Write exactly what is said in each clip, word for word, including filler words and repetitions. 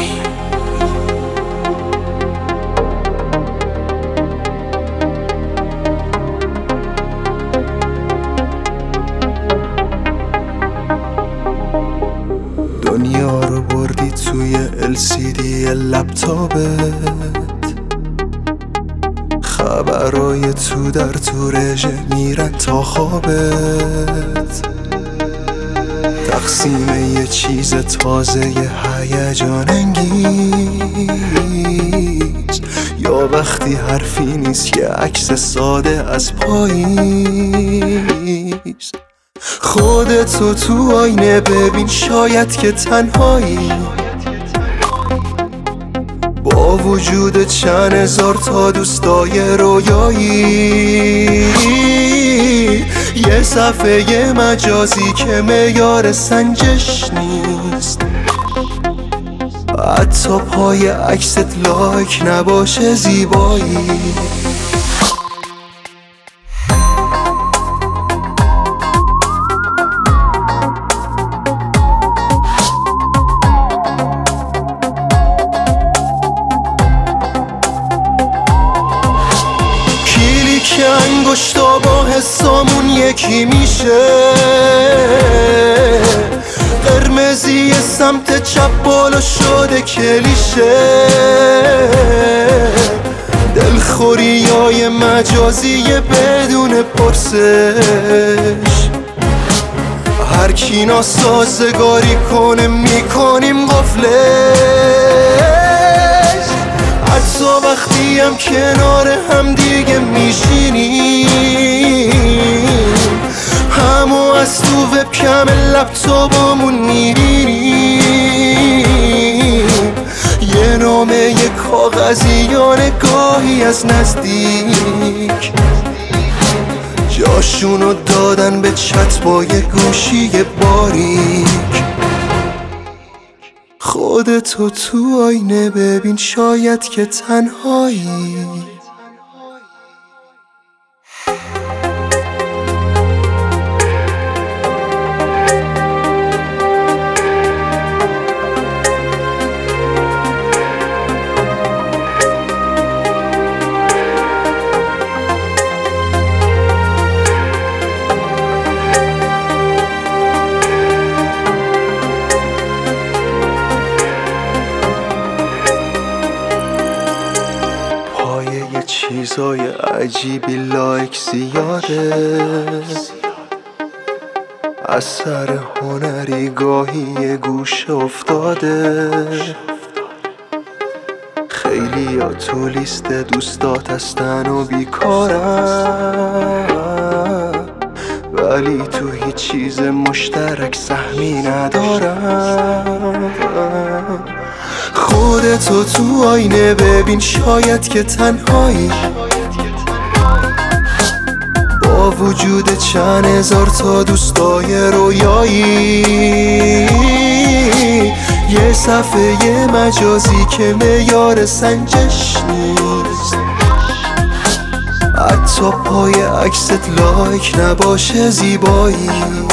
زیبایی. دنیا رو بردی توی ال سی دی لپتاپت، خبرای تو در تو رژه میرن تا خوابت. تقسیم یه چیز تازه یه هیجان انگیز، یا وقتی حرفی نیست یه عکس ساده از پاییز. خودتو تو آینه ببین شاید که تنهایی، با وجود چند هزار تا دوستای رویایی. یه صفحه مجازی که معیار سنجش نیست، حتی پای عکست لایک نباشه زیبایی. که انگشتا با حسامون یکی میشه، قرمزی سمت چپ بالا شده کلیشه. دلخوریای مجازی بدون پرسش، هر کی ناسازگاری کنه میکنیم قفلش. حتی وقتی هم کنار هم دیگه میشینیم، همو از تو وبکم لپتاپمون میبینیم. یه نامه یه کاغذی یا نگاهی از نزدیک، جاشونو دادن به چت با یه گوشی باریک. خودتو تو آینه ببین شاید که تنهایی. چیزای عجیبی لایک زیاده، اثر هنری گاهی یه گوشه افتاده. خیلی ها تو لیست دوستات هستن و بیکارن، ولی تو هیچ چیز مشترک سهمی ندارن. خودتو تو آینه ببین شاید که تنهایی، با وجود چند هزار تا دوستای رویایی. یه صفحه مجازی که معیار سنجش نیست، حتی پای عکست لایک نباشه زیبایی.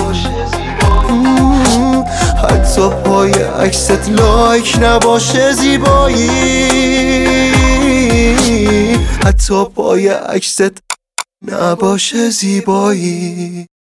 حتی پای عکست لایک نباشه زیبایی. حتی پای عکست نباشه زیبایی.